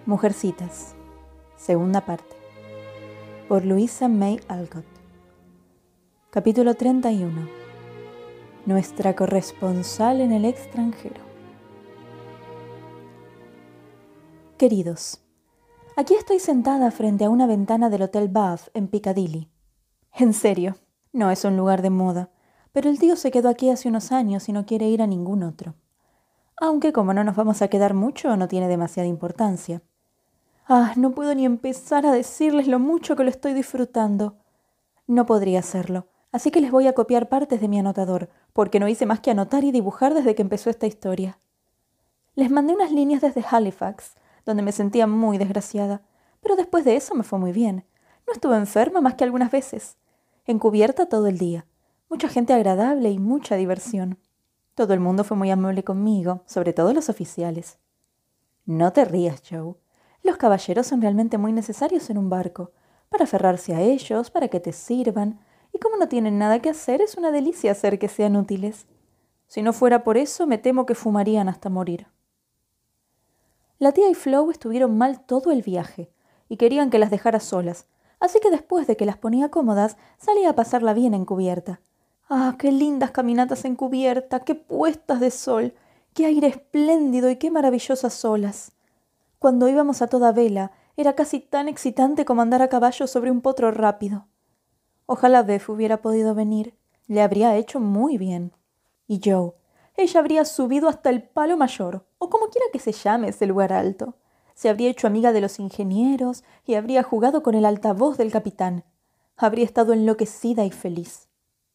Mujercitas, segunda parte, por Louisa May Alcott. Capítulo 31. Nuestra corresponsal en el extranjero. Queridos, aquí estoy sentada frente a una ventana del Hotel Bath en Piccadilly. En serio, no es un lugar de moda, pero el tío se quedó aquí hace unos años y no quiere ir a ningún otro. Aunque como no nos vamos a quedar mucho, no tiene demasiada importancia. No puedo ni empezar a decirles lo mucho que lo estoy disfrutando. No podría hacerlo, así que les voy a copiar partes de mi anotador, porque no hice más que anotar y dibujar desde que empezó esta historia. Les mandé unas líneas desde Halifax, donde me sentía muy desgraciada, pero después de eso me fue muy bien. No estuve enferma más que algunas veces. Encubierta todo el día. Mucha gente agradable y mucha diversión. Todo el mundo fue muy amable conmigo, sobre todo los oficiales. No te rías, Joe. Los caballeros son realmente muy necesarios en un barco, para aferrarse a ellos, para que te sirvan, y como no tienen nada que hacer, es una delicia hacer que sean útiles. Si no fuera por eso, me temo que fumarían hasta morir. La tía y Flo estuvieron mal todo el viaje, y querían que las dejara solas, así que después de que las ponía cómodas, salía a pasarla bien en cubierta. ¡Qué lindas caminatas en cubierta! ¡Qué puestas de sol! ¡Qué aire espléndido y qué maravillosas olas! Cuando íbamos a toda vela, era casi tan excitante como andar a caballo sobre un potro rápido. Ojalá Beth hubiera podido venir. Le habría hecho muy bien. Y Joe, ella habría subido hasta el Palo Mayor, o como quiera que se llame ese lugar alto. Se habría hecho amiga de los ingenieros y habría jugado con el altavoz del capitán. Habría estado enloquecida y feliz.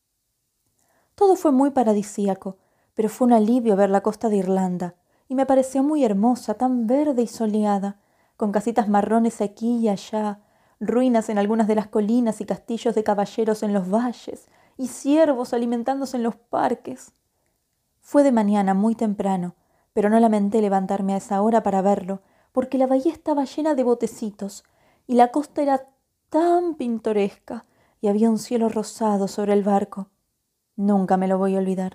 Todo fue muy paradisíaco, pero fue un alivio ver la costa de Irlanda, y me pareció muy hermosa, tan verde y soleada, con casitas marrones aquí y allá, ruinas en algunas de las colinas y castillos de caballeros en los valles, y ciervos alimentándose en los parques. Fue de mañana, muy temprano, pero no lamenté levantarme a esa hora para verlo, porque la bahía estaba llena de botecitos, y la costa era tan pintoresca, y había un cielo rosado sobre el barco. Nunca me lo voy a olvidar.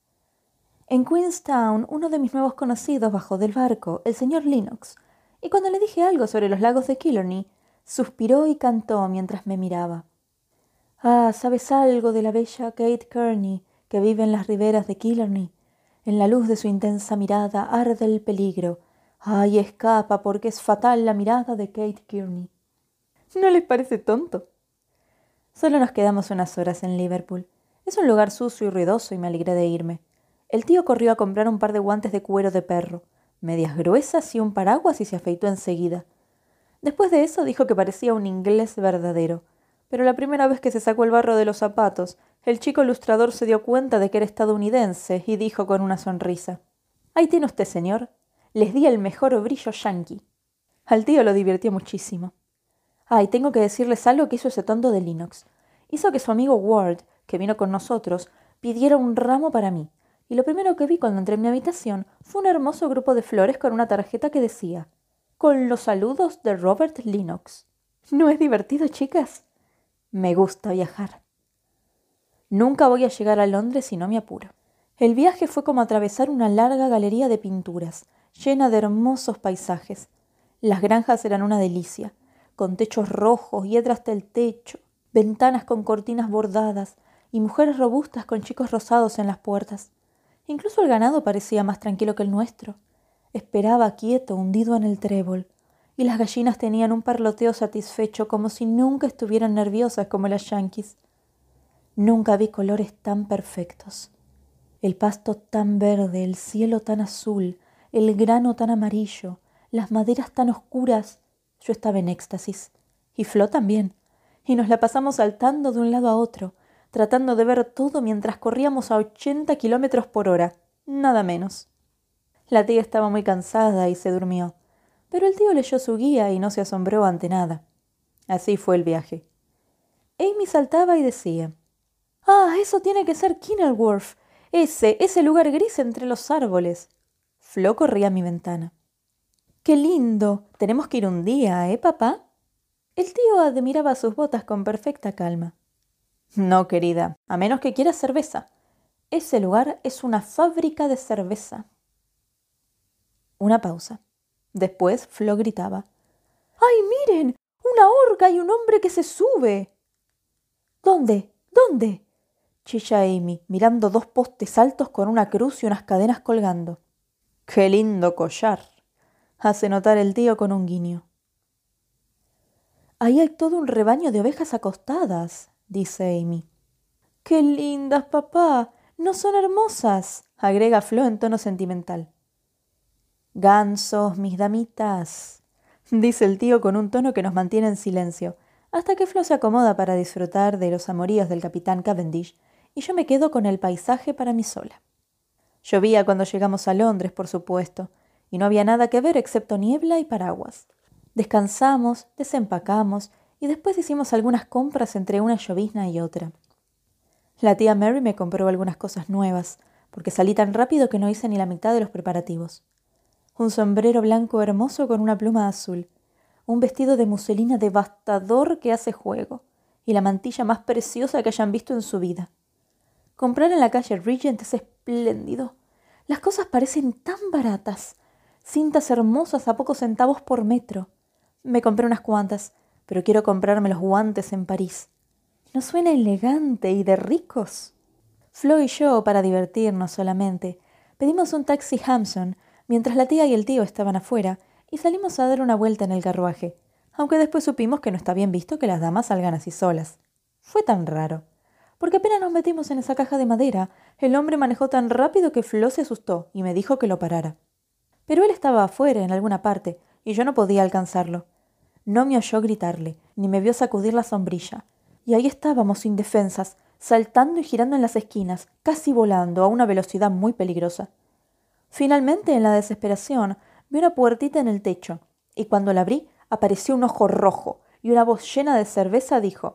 En Queenstown, uno de mis nuevos conocidos bajó del barco, el señor Lennox, y cuando le dije algo sobre los lagos de Killarney, suspiró y cantó mientras me miraba. ¿Sabes algo de la bella Kate Kearney, que vive en las riberas de Killarney? En la luz de su intensa mirada arde el peligro. Escapa, porque es fatal la mirada de Kate Kearney. ¿No les parece tonto? Solo nos quedamos unas horas en Liverpool. Es un lugar sucio y ruidoso y me alegré de irme. El tío corrió a comprar un par de guantes de cuero de perro, medias gruesas y un paraguas y se afeitó enseguida. Después de eso dijo que parecía un inglés verdadero, pero la primera vez que se sacó el barro de los zapatos, el chico ilustrador se dio cuenta de que era estadounidense y dijo con una sonrisa: «Ahí tiene usted, señor. Les di el mejor brillo yanqui». Al tío lo divirtió muchísimo. Y tengo que decirles algo que hizo ese tonto de Lennox. Hizo que su amigo Ward, que vino con nosotros, pidiera un ramo para mí. Y lo primero que vi cuando entré en mi habitación fue un hermoso grupo de flores con una tarjeta que decía: «Con los saludos de Robert Lennox». ¿No es divertido, chicas? Me gusta viajar. Nunca voy a llegar a Londres si no me apuro. El viaje fue como atravesar una larga galería de pinturas, llena de hermosos paisajes. Las granjas eran una delicia, con techos rojos, hiedra hasta el techo, ventanas con cortinas bordadas y mujeres robustas con chicos rosados en las puertas. Incluso el ganado parecía más tranquilo que el nuestro. Esperaba quieto, hundido en el trébol, y las gallinas tenían un parloteo satisfecho como si nunca estuvieran nerviosas como las yanquis. Nunca vi colores tan perfectos. El pasto tan verde, el cielo tan azul, el grano tan amarillo, las maderas tan oscuras. Yo estaba en éxtasis. Y Flo también. Y nos la pasamos saltando de un lado a otro, tratando de ver todo mientras corríamos a 80 kilómetros por hora, nada menos. La tía estaba muy cansada y se durmió, pero el tío leyó su guía y no se asombró ante nada. Así fue el viaje. Amy saltaba y decía: «Eso tiene que ser Kenilworth, ese lugar gris entre los árboles». Flo corría a mi ventana. «¡Qué lindo! Tenemos que ir un día, papá?» El tío admiraba sus botas con perfecta calma. «No, querida, a menos que quieras cerveza. Ese lugar es una fábrica de cerveza». Una pausa. Después Flo gritaba: ¡Ay, miren! ¡Una horca y un hombre que se sube! ¿Dónde? ¿Dónde? Chilla Amy, mirando 2 postes altos con una cruz y unas cadenas colgando. ¡Qué lindo collar!, hace notar el tío con un guiño. Ahí hay todo un rebaño de ovejas acostadas, dice Amy. ¡Qué lindas, papá! ¿No son hermosas?, agrega Flo en tono sentimental. Gansos, mis damitas, dice el tío con un tono que nos mantiene en silencio, hasta que Flo se acomoda para disfrutar de los amoríos del capitán Cavendish, y yo me quedo con el paisaje para mí sola. Llovía cuando llegamos a Londres, por supuesto, y no había nada que ver excepto niebla y paraguas. Descansamos, desempacamos y después hicimos algunas compras entre una llovizna y otra. La tía Mary me compró algunas cosas nuevas, porque salí tan rápido que no hice ni la mitad de los preparativos. Un sombrero blanco hermoso con una pluma azul, un vestido de muselina devastador que hace juego, y la mantilla más preciosa que hayan visto en su vida. Comprar en la calle Regent es espléndido. Las cosas parecen tan baratas. Cintas hermosas a pocos centavos por metro. Me compré unas cuantas, pero quiero comprarme los guantes en París. ¿No suena elegante y de ricos? Flo y yo, para divertirnos solamente, pedimos un taxi Hampson mientras la tía y el tío estaban afuera y salimos a dar una vuelta en el carruaje, aunque después supimos que no está bien visto que las damas salgan así solas. Fue tan raro, porque apenas nos metimos en esa caja de madera, el hombre manejó tan rápido que Flo se asustó y me dijo que lo parara. Pero él estaba afuera, en alguna parte, y yo no podía alcanzarlo. No me oyó gritarle, ni me vio sacudir la sombrilla. Y ahí estábamos indefensas, saltando y girando en las esquinas, casi volando a una velocidad muy peligrosa. Finalmente, en la desesperación, vi una puertita en el techo, y cuando la abrí, apareció un ojo rojo, y una voz llena de cerveza dijo: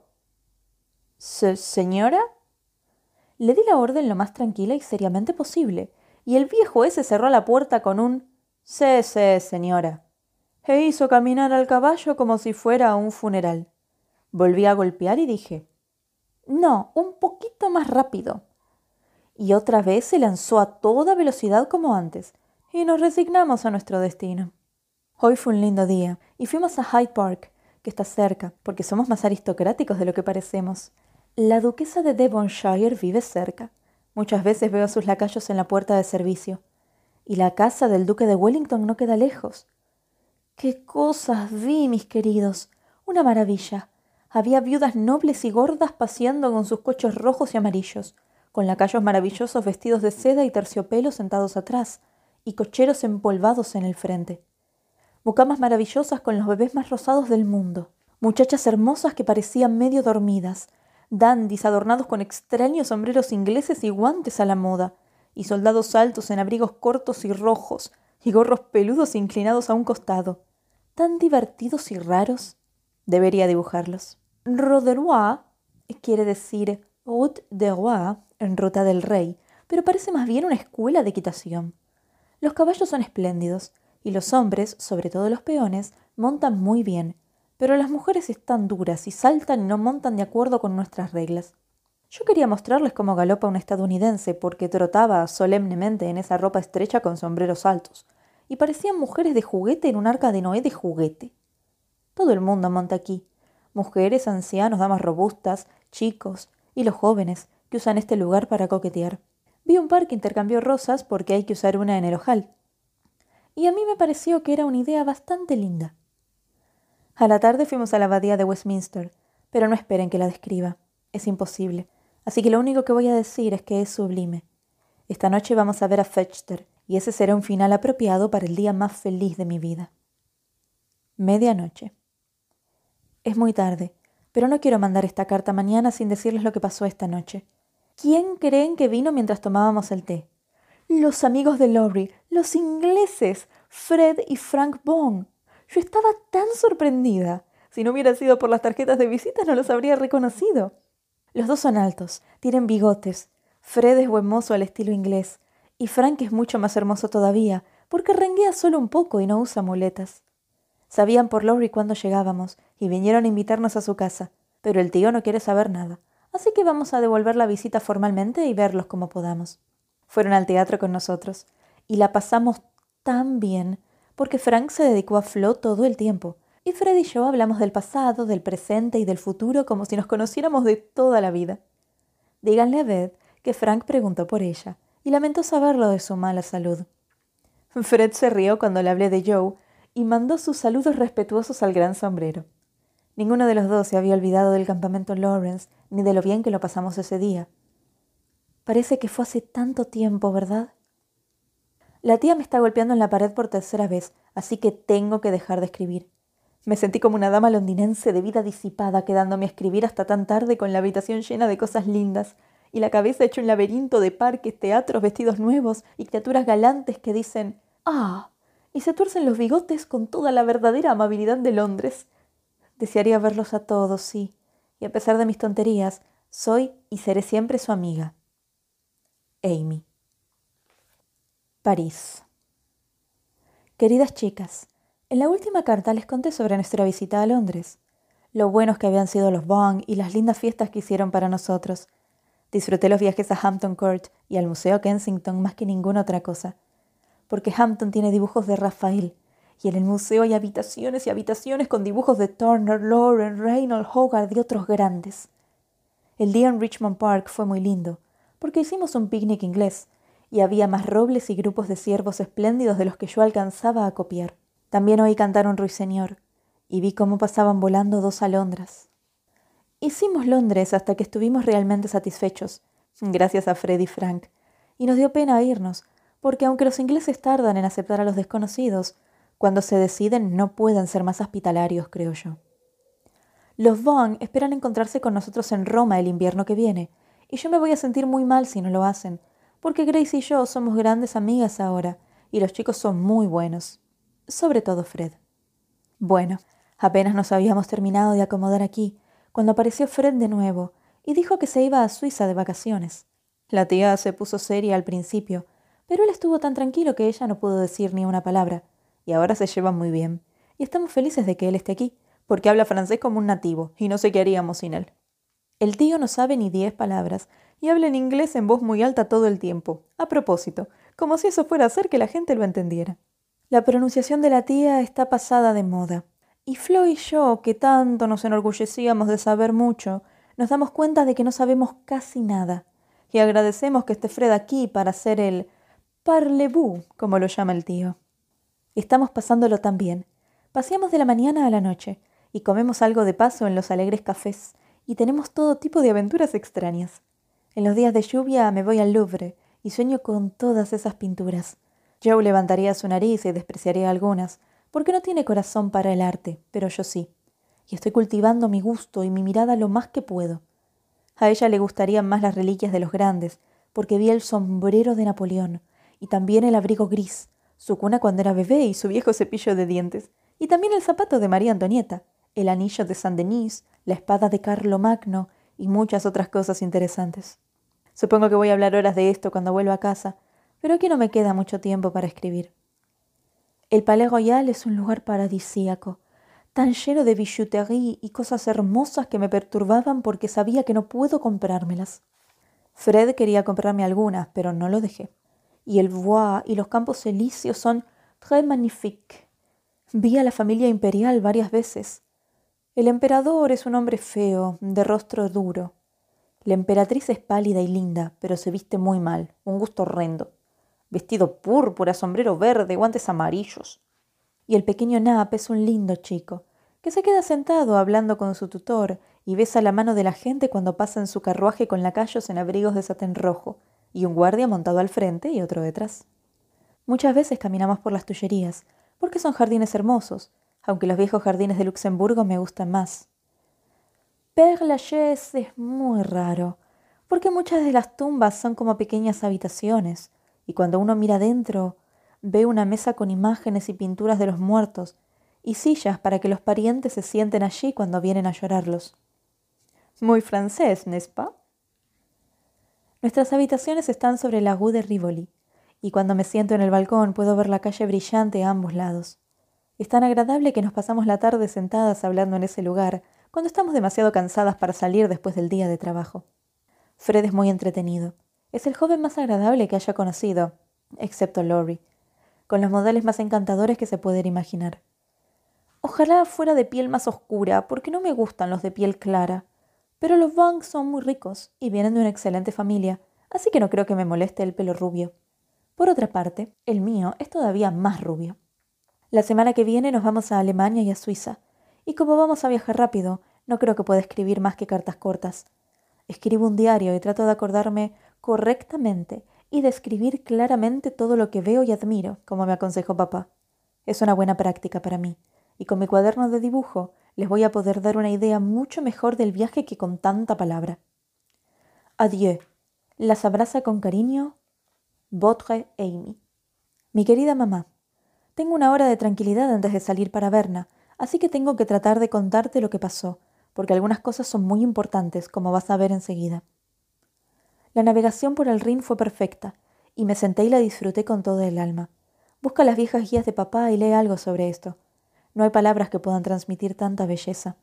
¿Señora? Le di la orden lo más tranquila y seriamente posible, y el viejo ese cerró la puerta con un «Sí, señora», e hizo caminar al caballo como si fuera a un funeral. Volví a golpear y dije: «No, un poquito más rápido». Y otra vez se lanzó a toda velocidad como antes, y nos resignamos a nuestro destino. Hoy fue un lindo día, y fuimos a Hyde Park, que está cerca, porque somos más aristocráticos de lo que parecemos. La duquesa de Devonshire vive cerca. Muchas veces veo a sus lacayos en la puerta de servicio. Y la casa del duque de Wellington no queda lejos. ¡Qué cosas vi, mis queridos! Una maravilla. Había viudas nobles y gordas paseando con sus coches rojos y amarillos, con lacayos maravillosos vestidos de seda y terciopelo sentados atrás, y cocheros empolvados en el frente. Mucamas maravillosas con los bebés más rosados del mundo. Muchachas hermosas que parecían medio dormidas. Dandis adornados con extraños sombreros ingleses y guantes a la moda, y soldados altos en abrigos cortos y rojos, y gorros peludos inclinados a un costado. Tan divertidos y raros. Debería dibujarlos. Roderois quiere decir Route de Roi, en Ruta del Rey, pero parece más bien una escuela de equitación. Los caballos son espléndidos, y los hombres, sobre todo los peones, montan muy bien, pero las mujeres están duras y saltan y no montan de acuerdo con nuestras reglas. Yo quería mostrarles cómo galopa un estadounidense, porque trotaba solemnemente en esa ropa estrecha con sombreros altos, y parecían mujeres de juguete en un arca de Noé de juguete. Todo el mundo monta aquí, mujeres, ancianos, damas robustas, chicos y los jóvenes que usan este lugar para coquetear. Vi un par que intercambió rosas porque hay que usar una en el ojal, y a mí me pareció que era una idea bastante linda. A la tarde fuimos a la abadía de Westminster, pero no esperen que la describa. Es imposible. Así que lo único que voy a decir es que es sublime. Esta noche vamos a ver a Fetchter, y ese será un final apropiado para el día más feliz de mi vida. Medianoche. Es muy tarde, pero no quiero mandar esta carta mañana sin decirles lo que pasó esta noche. ¿Quién creen que vino mientras tomábamos el té? Los amigos de Lowrie, los ingleses, Fred y Frank Bond. Yo estaba tan sorprendida. Si no hubiera sido por las tarjetas de visita no los habría reconocido. Los dos son altos, tienen bigotes. Fred es buen mozo al estilo inglés, y Frank es mucho más hermoso todavía, porque renguea solo un poco y no usa muletas. Sabían por Lowrie cuándo llegábamos, y vinieron a invitarnos a su casa, pero el tío no quiere saber nada, así que vamos a devolver la visita formalmente y verlos como podamos. Fueron al teatro con nosotros, y la pasamos tan bien, porque Frank se dedicó a Flo todo el tiempo, y Fred y yo hablamos del pasado, del presente y del futuro como si nos conociéramos de toda la vida. Díganle a Beth que Frank preguntó por ella, y lamentó saberlo de su mala salud. Fred se rió cuando le hablé de Joe, y mandó sus saludos respetuosos al gran sombrero. Ninguno de los dos se había olvidado del campamento Lawrence, ni de lo bien que lo pasamos ese día. Parece que fue hace tanto tiempo, ¿verdad? La tía me está golpeando en la pared por tercera vez, así que tengo que dejar de escribir. Me sentí como una dama londinense de vida disipada, quedándome a escribir hasta tan tarde con la habitación llena de cosas lindas, y la cabeza hecha un laberinto de parques, teatros, vestidos nuevos y criaturas galantes que dicen «¡Ah!» y se tuercen los bigotes con toda la verdadera amabilidad de Londres. Desearía verlos a todos, sí, y a pesar de mis tonterías, soy y seré siempre su amiga. Amy. París. Queridas chicas, en la última carta les conté sobre nuestra visita a Londres, lo buenos que habían sido los Bong y las lindas fiestas que hicieron para nosotros. Disfruté los viajes a Hampton Court y al Museo Kensington más que ninguna otra cosa, porque Hampton tiene dibujos de Rafael, y en el museo hay habitaciones y habitaciones con dibujos de Turner, Lauren, Reinhold, Hogarth y otros grandes. El día en Richmond Park fue muy lindo, porque hicimos un picnic inglés, y había más robles y grupos de ciervos espléndidos de los que yo alcanzaba a copiar. También oí cantar un ruiseñor, y vi cómo pasaban volando 2 alondras. Hicimos Londres hasta que estuvimos realmente satisfechos, gracias a Fred y Frank, y nos dio pena irnos, porque aunque los ingleses tardan en aceptar a los desconocidos, cuando se deciden no pueden ser más hospitalarios, creo yo. Los Vaughan esperan encontrarse con nosotros en Roma el invierno que viene, y yo me voy a sentir muy mal si no lo hacen, porque Grace y yo somos grandes amigas ahora, y los chicos son muy buenos. Sobre todo Fred. Bueno, apenas nos habíamos terminado de acomodar aquí, cuando apareció Fred de nuevo, y dijo que se iba a Suiza de vacaciones. La tía se puso seria al principio, pero él estuvo tan tranquilo que ella no pudo decir ni una palabra, y ahora se llevan muy bien, y estamos felices de que él esté aquí, porque habla francés como un nativo, y no sé qué haríamos sin él. El tío no sabe ni 10 palabras, y habla en inglés en voz muy alta todo el tiempo, a propósito, como si eso fuera a hacer que la gente lo entendiera. La pronunciación de la tía está pasada de moda, y Flo y yo, que tanto nos enorgullecíamos de saber mucho, nos damos cuenta de que no sabemos casi nada, y agradecemos que esté Fred aquí para hacer el parlez-vous, como lo llama el tío. Estamos pasándolo tan bien. Paseamos de la mañana a la noche, y comemos algo de paso en los alegres cafés, y tenemos todo tipo de aventuras extrañas. En los días de lluvia me voy al Louvre, y sueño con todas esas pinturas. Joe levantaría su nariz y despreciaría algunas, porque no tiene corazón para el arte, pero yo sí. Y estoy cultivando mi gusto y mi mirada lo más que puedo. A ella le gustarían más las reliquias de los grandes, porque vi el sombrero de Napoleón, y también el abrigo gris, su cuna cuando era bebé y su viejo cepillo de dientes, y también el zapato de María Antonieta, el anillo de Saint-Denis, la espada de Carlomagno y muchas otras cosas interesantes. Supongo que voy a hablar horas de esto cuando vuelva a casa, pero aquí no me queda mucho tiempo para escribir. El Palais Royal es un lugar paradisíaco, tan lleno de bijouterie y cosas hermosas que me perturbaban porque sabía que no puedo comprármelas. Fred quería comprarme algunas, pero no lo dejé. Y el Bois y los Campos Elíseos son très magnifiques. Vi a la familia imperial varias veces. El emperador es un hombre feo, de rostro duro. La emperatriz es pálida y linda, pero se viste muy mal, un gusto horrendo. Vestido púrpura, sombrero verde, guantes amarillos. Y el pequeño Nap es un lindo chico, que se queda sentado hablando con su tutor y besa la mano de la gente cuando pasa en su carruaje con lacayos en abrigos de satén rojo, y un guardia montado al frente y otro detrás. Muchas veces caminamos por las Tullerías, porque son jardines hermosos, aunque los viejos jardines de Luxemburgo me gustan más. Père Lachaise es muy raro, porque muchas de las tumbas son como pequeñas habitaciones, y cuando uno mira dentro, ve una mesa con imágenes y pinturas de los muertos, y sillas para que los parientes se sienten allí cuando vienen a llorarlos. Muy francés, ¿n'est-ce pas? Nuestras habitaciones están sobre la rue de Rivoli, y cuando me siento en el balcón puedo ver la calle brillante a ambos lados. Es tan agradable que nos pasamos la tarde sentadas hablando en ese lugar, cuando estamos demasiado cansadas para salir después del día de trabajo. Fred es muy entretenido. Es el joven más agradable que haya conocido, excepto Laurie. con los modales más encantadores que se pueden imaginar. Ojalá fuera de piel más oscura, porque no me gustan los de piel clara. Pero los Vaughn son muy ricos y vienen de una excelente familia, así que no creo que me moleste el pelo rubio. Por otra parte, el mío es todavía más rubio. La semana que viene nos vamos a Alemania y a Suiza, y como vamos a viajar rápido, no creo que pueda escribir más que cartas cortas. Escribo un diario y trato de acordarme correctamente y de escribir claramente todo lo que veo y admiro, como me aconsejó papá. Es una buena práctica para mí, y con mi cuaderno de dibujo les voy a poder dar una idea mucho mejor del viaje que con tanta palabra. Adieu. Las abraza con cariño, Votre Amy. Mi querida mamá, tengo una hora de tranquilidad antes de salir para Berna, así que tengo que tratar de contarte lo que pasó, porque algunas cosas son muy importantes, como vas a ver enseguida. La navegación por el Rin fue perfecta, y me senté y la disfruté con toda el alma. Busca las viejas guías de papá y lee algo sobre esto. No hay palabras que puedan transmitir tanta belleza.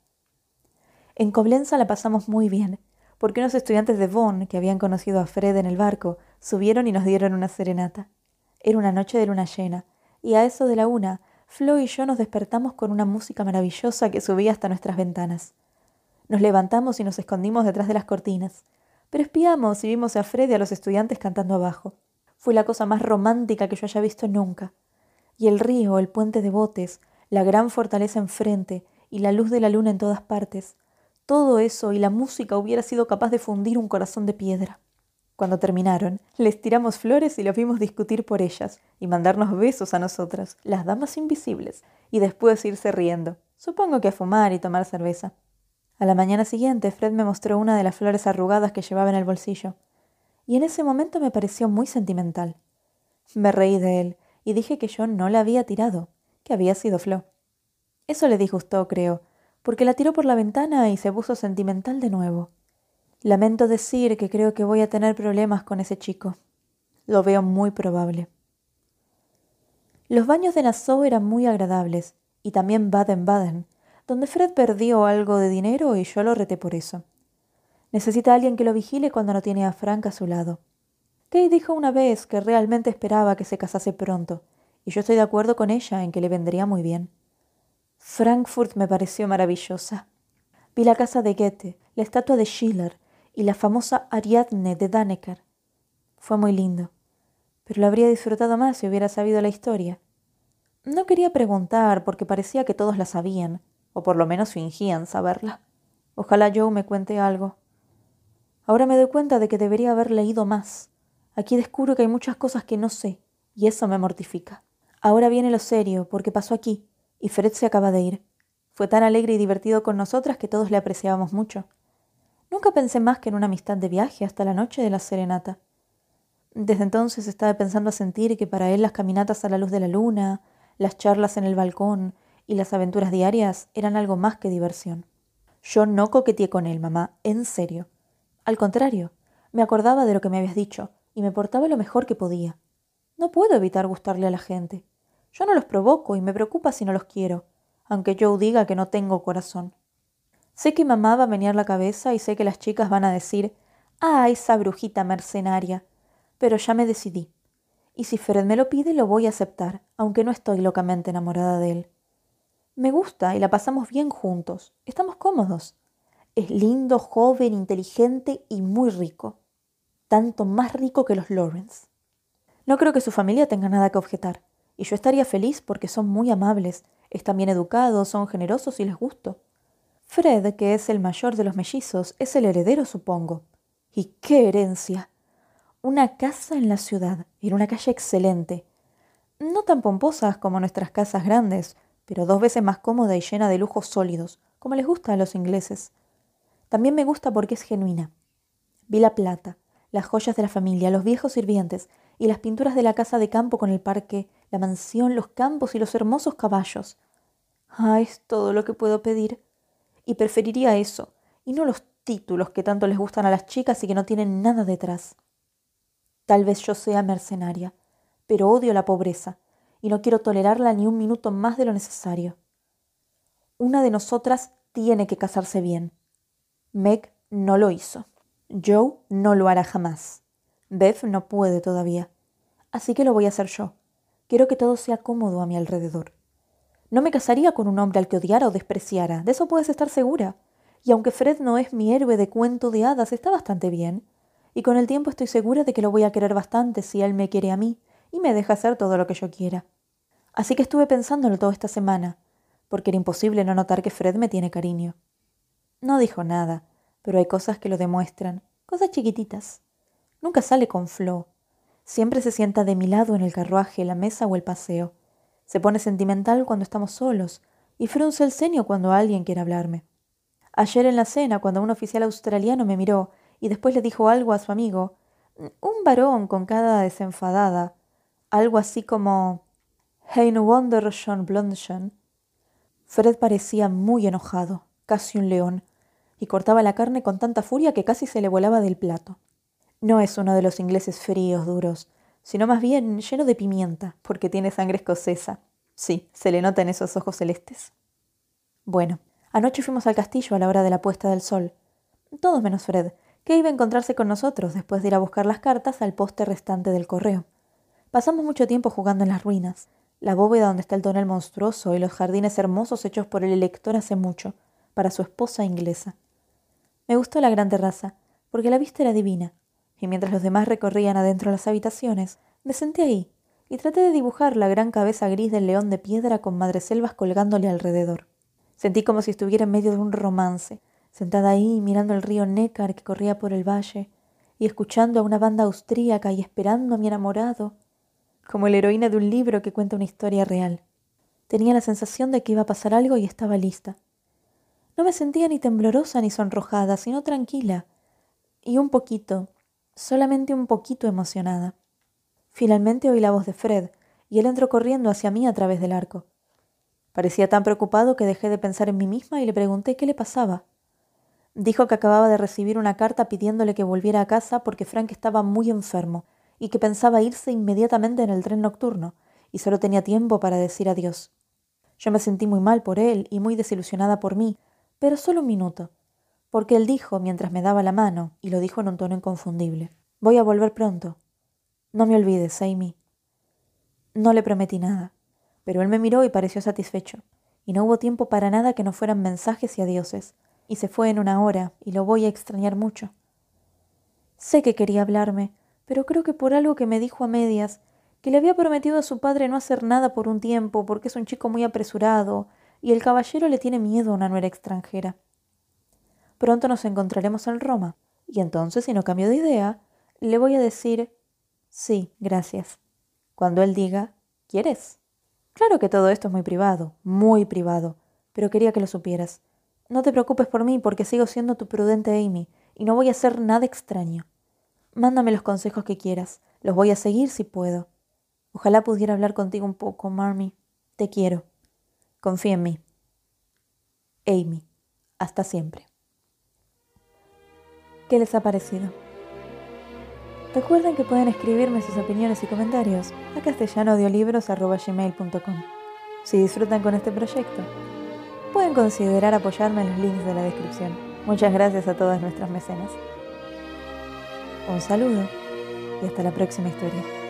En Coblenza la pasamos muy bien, porque unos estudiantes de Bonn, que habían conocido a Fred en el barco, subieron y nos dieron una serenata. Era una noche de luna llena, y a eso de la 1, Flo y yo nos despertamos con una música maravillosa que subía hasta nuestras ventanas. Nos levantamos y nos escondimos detrás de las cortinas, pero espiamos y vimos a Fred y a los estudiantes cantando abajo. Fue la cosa más romántica que yo haya visto nunca. Y el río, el puente de botes, la gran fortaleza enfrente y la luz de la luna en todas partes, todo eso y la música hubiera sido capaz de fundir un corazón de piedra. Cuando terminaron, les tiramos flores y los vimos discutir por ellas y mandarnos besos a nosotras, las damas invisibles, y después irse riendo. Supongo que a fumar y tomar cerveza. A la mañana siguiente, Fred me mostró una de las flores arrugadas que llevaba en el bolsillo, y en ese momento me pareció muy sentimental. Me reí de él y dije que yo no la había tirado, que había sido Flo. Eso le disgustó, creo, porque la tiró por la ventana y se puso sentimental de nuevo. Lamento decir que creo que voy a tener problemas con ese chico. Lo veo muy probable. Los baños de Nassau eran muy agradables, y también Baden-Baden, donde Fred perdió algo de dinero y yo lo reté por eso. Necesita a alguien que lo vigile cuando no tiene a Frank a su lado. Kate dijo una vez que realmente esperaba que se casase pronto, y yo estoy de acuerdo con ella en que le vendría muy bien. Frankfurt me pareció maravillosa. Vi la casa de Goethe, la estatua de Schiller y la famosa Ariadne de Dannecker. Fue muy lindo, pero lo habría disfrutado más si hubiera sabido la historia. No quería preguntar porque parecía que todos la sabían, o por lo menos fingían saberla. Ojalá Joe me cuente algo. Ahora me doy cuenta de que debería haber leído más. Aquí descubro que hay muchas cosas que no sé, y eso me mortifica. Ahora viene lo serio, porque pasó aquí, y Fred se acaba de ir. Fue tan alegre y divertido con nosotras que todos le apreciábamos mucho. Nunca pensé más que en una amistad de viaje hasta la noche de la serenata. Desde entonces estaba pensando a sentir que para él las caminatas a la luz de la luna, las charlas en el balcón y las aventuras diarias eran algo más que diversión. Yo no coqueteé con él, mamá, en serio. Al contrario, me acordaba de lo que me habías dicho y me portaba lo mejor que podía. No puedo evitar gustarle a la gente. Yo no los provoco y me preocupa si no los quiero, aunque Joe diga que no tengo corazón. Sé que mamá va a menear la cabeza y sé que las chicas van a decir «Ah, esa brujita mercenaria», pero ya me decidí. Y si Fred me lo pide, lo voy a aceptar, aunque no estoy locamente enamorada de él. Me gusta y la pasamos bien juntos. Estamos cómodos. Es lindo, joven, inteligente y muy rico. Tanto más rico que los Lawrence. No creo que su familia tenga nada que objetar, y yo estaría feliz porque son muy amables, están bien educados, son generosos y les gusto. Fred, que es el mayor de los mellizos, es el heredero, supongo. ¡Y qué herencia! Una casa en la ciudad, en una calle excelente. No tan pomposas como nuestras casas grandes, pero 2 veces más cómoda y llena de lujos sólidos, como les gusta a los ingleses. También me gusta porque es genuina. Vi la plata, las joyas de la familia, los viejos sirvientes y las pinturas de la casa de campo con el parque, la mansión, los campos y los hermosos caballos. Ah, es todo lo que puedo pedir. Y preferiría eso, y no los títulos que tanto les gustan a las chicas y que no tienen nada detrás. Tal vez yo sea mercenaria, pero odio la pobreza, y no quiero tolerarla ni un minuto más de lo necesario. Una de nosotras tiene que casarse bien. Meg no lo hizo. Joe no lo hará jamás. Bev no puede todavía. Así que lo voy a hacer yo. Quiero que todo sea cómodo a mi alrededor. No me casaría con un hombre al que odiara o despreciara, de eso puedes estar segura. Y aunque Fred no es mi héroe de cuento de hadas, está bastante bien. Y con el tiempo estoy segura de que lo voy a querer bastante si él me quiere a mí y me deja hacer todo lo que yo quiera. Así que estuve pensándolo toda esta semana, porque era imposible no notar que Fred me tiene cariño. No dijo nada, pero hay cosas que lo demuestran, cosas chiquititas. Nunca sale con Flo. Siempre se sienta de mi lado en el carruaje, la mesa o el paseo. Se pone sentimental cuando estamos solos y frunce el ceño cuando alguien quiere hablarme. Ayer en la cena, cuando un oficial australiano me miró y después le dijo algo a su amigo, un varón con cara desenfadada, algo así como «Hein wonder schon blondchen». Fred parecía muy enojado, casi un león, y cortaba la carne con tanta furia que casi se le volaba del plato. No es uno de los ingleses fríos, duros, sino más bien lleno de pimienta, porque tiene sangre escocesa. Sí, se le nota en esos ojos celestes. Bueno, anoche fuimos al castillo a la hora de la puesta del sol. Todos menos Fred, que iba a encontrarse con nosotros después de ir a buscar las cartas al poste restante del correo. Pasamos mucho tiempo jugando en las ruinas, la bóveda donde está el tonel monstruoso y los jardines hermosos hechos por el elector hace mucho, para su esposa inglesa. Me gustó la gran terraza, porque la vista era divina, y mientras los demás recorrían adentro las habitaciones, me senté ahí y traté de dibujar la gran cabeza gris del león de piedra con madreselvas colgándole alrededor. Sentí como si estuviera en medio de un romance, sentada ahí mirando el río Neckar que corría por el valle y escuchando a una banda austríaca y esperando a mi enamorado, como la heroína de un libro que cuenta una historia real. Tenía la sensación de que iba a pasar algo y estaba lista. No me sentía ni temblorosa ni sonrojada, sino tranquila y un poquito, solamente un poquito emocionada. Finalmente oí la voz de Fred y él entró corriendo hacia mí a través del arco. Parecía tan preocupado que dejé de pensar en mí misma y le pregunté qué le pasaba. Dijo que acababa de recibir una carta pidiéndole que volviera a casa porque Frank estaba muy enfermo y que pensaba irse inmediatamente en el tren nocturno y solo tenía tiempo para decir adiós. Yo me sentí muy mal por él y muy desilusionada por mí, pero solo un minuto, porque él dijo mientras me daba la mano, y lo dijo en un tono inconfundible: «Voy a volver pronto. No me olvides, Amy». No le prometí nada, pero él me miró y pareció satisfecho, y no hubo tiempo para nada que no fueran mensajes y adioses, y se fue en una hora, y lo voy a extrañar mucho. Sé que quería hablarme, pero creo que por algo que me dijo a medias, que le había prometido a su padre no hacer nada por un tiempo porque es un chico muy apresurado y el caballero le tiene miedo a una nuera extranjera. Pronto nos encontraremos en Roma, y entonces, si no cambio de idea, le voy a decir sí, gracias. Cuando él diga, ¿quieres? Claro que todo esto es muy privado, pero quería que lo supieras. No te preocupes por mí porque sigo siendo tu prudente Amy y no voy a hacer nada extraño. Mándame los consejos que quieras, los voy a seguir si puedo. Ojalá pudiera hablar contigo un poco, Marmee. Te quiero. Confía en mí. Amy. Hasta siempre. ¿Qué les ha parecido? Recuerden que pueden escribirme sus opiniones y comentarios a castellanoaudiolibros@gmail.com. Si disfrutan con este proyecto, pueden considerar apoyarme en los links de la descripción. Muchas gracias a todas nuestras mecenas. Un saludo y hasta la próxima historia.